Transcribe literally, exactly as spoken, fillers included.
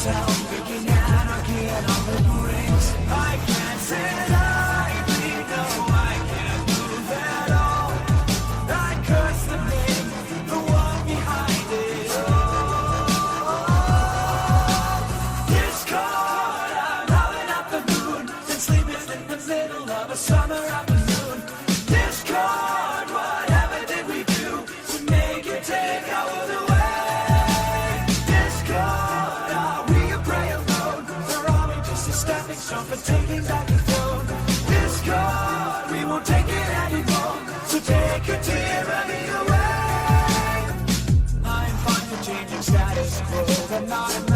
myself, thinking anarchy and all it brings. I can't sit idly, no, I can't move at all. I curse the name, the one behind it all. Discord, I'm howling at the moon, been sleeping in the middle of a summer afternoon. Discord, whatever did we do to make you take our the way? Discord, are we a prey alone, or are we just a stepping stone for taking back the throne? Discord, we won't take it anymore, so take your tyranny away. I'm fine for changing status quo, but not enough.